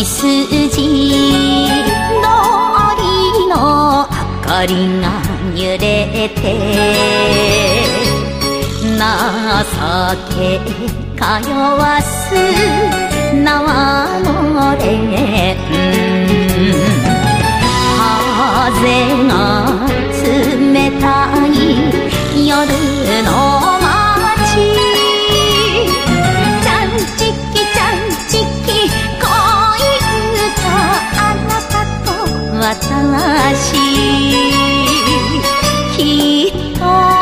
筋通りの明かりが揺れて情け通わす縄のれん風が冷たい夜の街ちゃんちきちゃんちき恋歌あなたと私きっと